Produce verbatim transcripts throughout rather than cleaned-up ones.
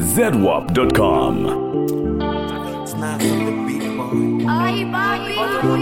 Z W A P dot com. It's not from the beat, boy. Ay, papi.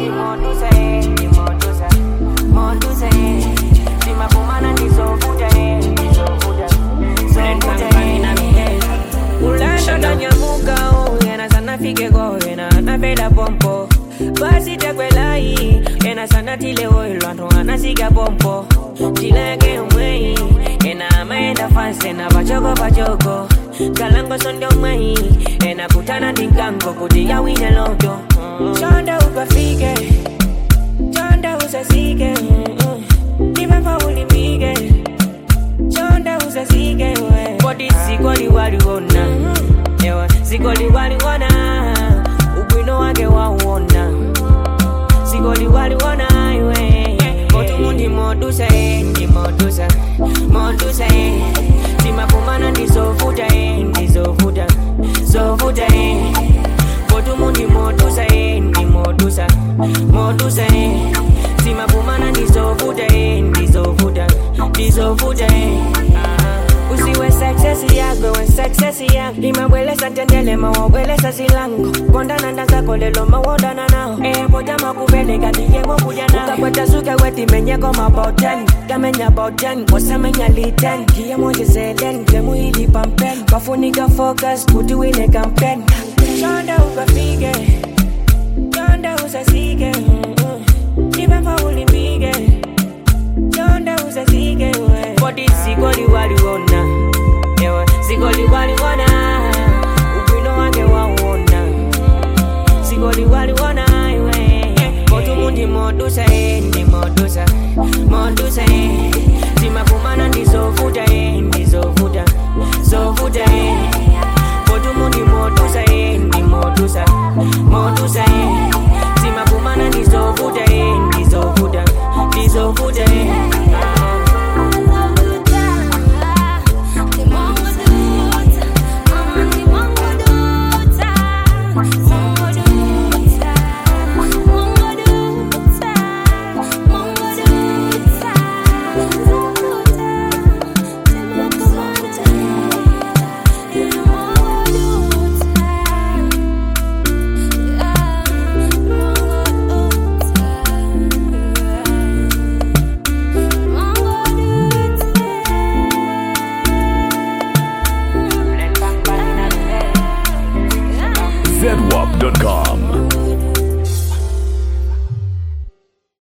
Ulanda tanyamuka oh, yena sana fike go, yena na pela pompo. Basi tekwelai, yena sana tile oh, ilwanto anasiga pompo. Chileke umwei, yena maenda fase na bachoko bachoko. Kalango sonde umwei, yena kutana dingango kudia wine loto. Chonda ukafike, chonda usasike. Nimefa ulimige, chonda usasike we. Body sikoli wali wona, ewa sikoli wali wona. Ubwino wake wauona, sikoli wali wona we. Botu mundi modusa eh, ndi modusa, modusa eh. Simapumana ndizovuta eh, ndizovuta, zovuta eh. Botu mundi modusa eh, ndi modusa, modusa eh. Simapumana ndizovuta eh, ndizovuta, ndizovuta eh. Usiwe success yako, we success yako. Limawelesa tendele mawawelesa silango. Kondana ndaza kolelo mawodana nao. Eh, bojama kubele katiye mwakuja nao. Ukakweta suke weti menyeko mabauten. Kamenya bauten, wasa menya liten. Kiye moje zelen, kemu hili pampen. Kafunika focus, kutuwine kampen. Chonda ukafike, chonda usasike. Nimefa ulimige, chonda usasike we. Body sikoli